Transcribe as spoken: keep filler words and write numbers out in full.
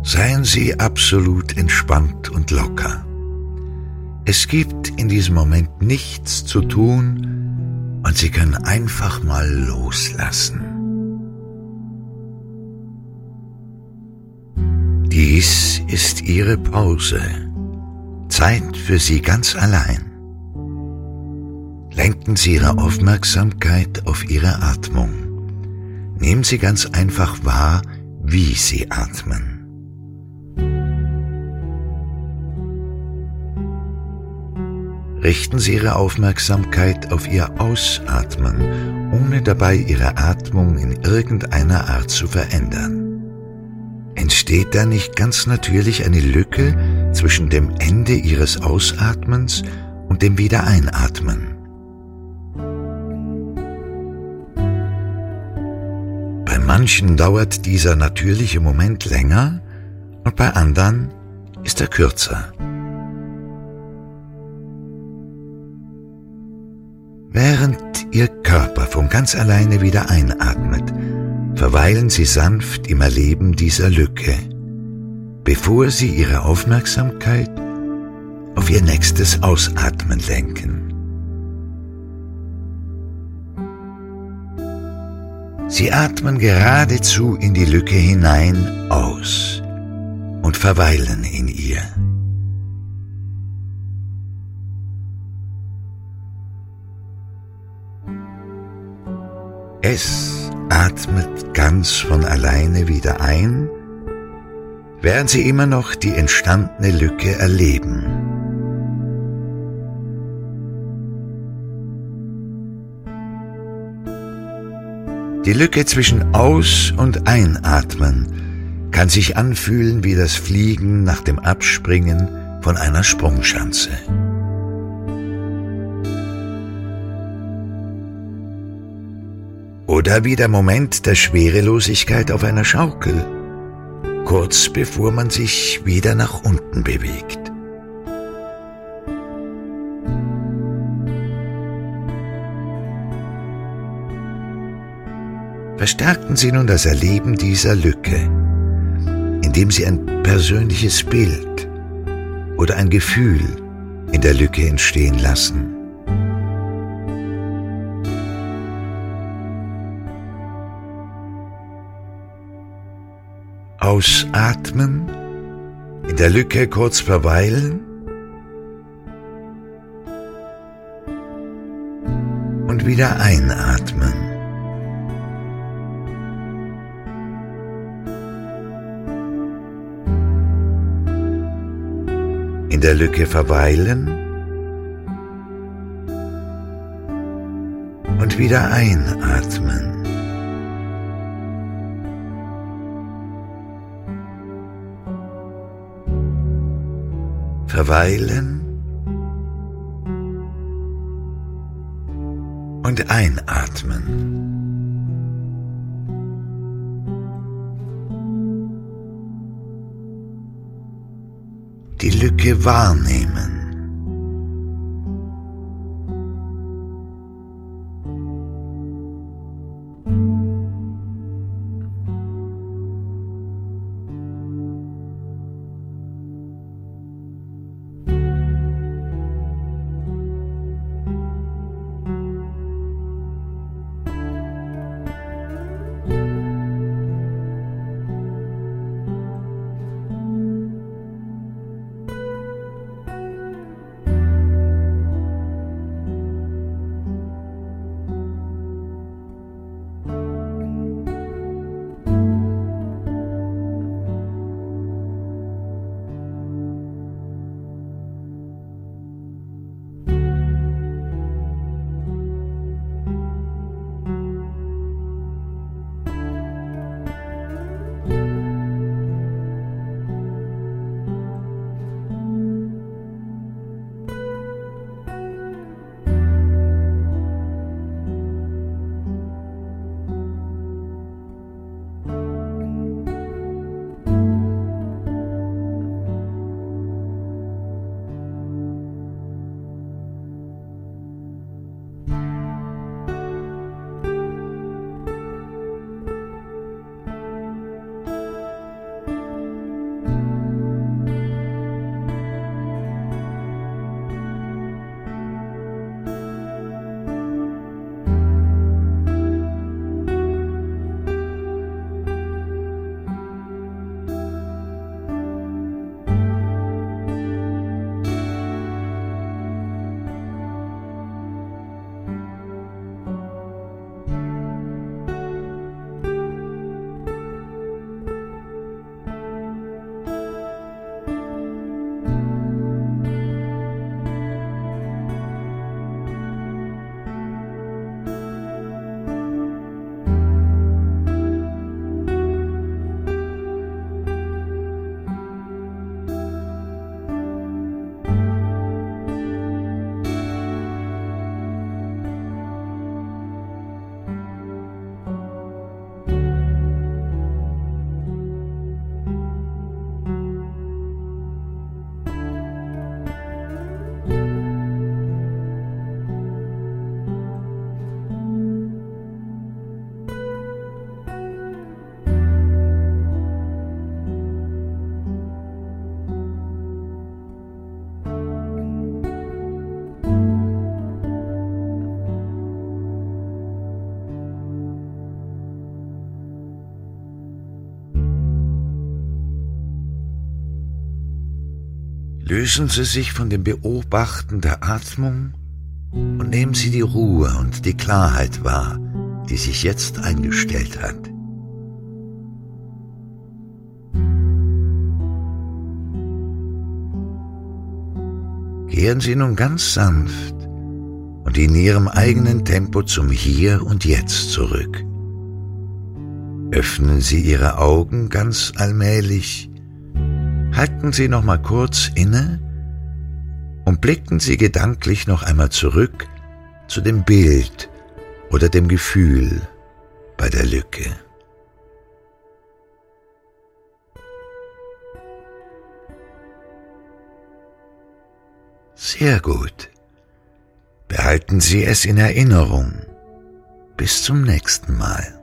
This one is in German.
Seien Sie absolut entspannt und locker. Es gibt in diesem Moment nichts zu tun und Sie können einfach mal loslassen. Dies ist Ihre Pause, Zeit für Sie ganz allein. Lenken Sie Ihre Aufmerksamkeit auf Ihre Atmung. Nehmen Sie ganz einfach wahr, wie Sie atmen. Richten Sie Ihre Aufmerksamkeit auf Ihr Ausatmen, ohne dabei Ihre Atmung in irgendeiner Art zu verändern. Entsteht da nicht ganz natürlich eine Lücke zwischen dem Ende Ihres Ausatmens und dem Wiedereinatmen? Bei manchen dauert dieser natürliche Moment länger und bei anderen ist er kürzer. Während Ihr Körper von ganz alleine wieder einatmet, verweilen Sie sanft im Erleben dieser Lücke, bevor Sie Ihre Aufmerksamkeit auf Ihr nächstes Ausatmen lenken. Sie atmen geradezu in die Lücke hinein aus und verweilen in ihr. Es atmet ganz von alleine wieder ein, während Sie immer noch die entstandene Lücke erleben. Die Lücke zwischen Aus- und Einatmen kann sich anfühlen wie das Fliegen nach dem Abspringen von einer Sprungschanze. Oder wie der Moment der Schwerelosigkeit auf einer Schaukel, kurz bevor man sich wieder nach unten bewegt. Verstärken Sie nun das Erleben dieser Lücke, indem Sie ein persönliches Bild oder ein Gefühl in der Lücke entstehen lassen. Ausatmen, in der Lücke kurz verweilen und wieder einatmen. In der Lücke verweilen und wieder einatmen. Verweilen und einatmen. Die Lücke wahrnehmen. Lösen Sie sich von dem Beobachten der Atmung und nehmen Sie die Ruhe und die Klarheit wahr, die sich jetzt eingestellt hat. Kehren Sie nun ganz sanft und in Ihrem eigenen Tempo zum Hier und Jetzt zurück. Öffnen Sie Ihre Augen ganz allmählich, halten Sie noch mal kurz inne und blicken Sie gedanklich noch einmal zurück zu dem Bild oder dem Gefühl bei der Lücke. Sehr gut. Behalten Sie es in Erinnerung. Bis zum nächsten Mal.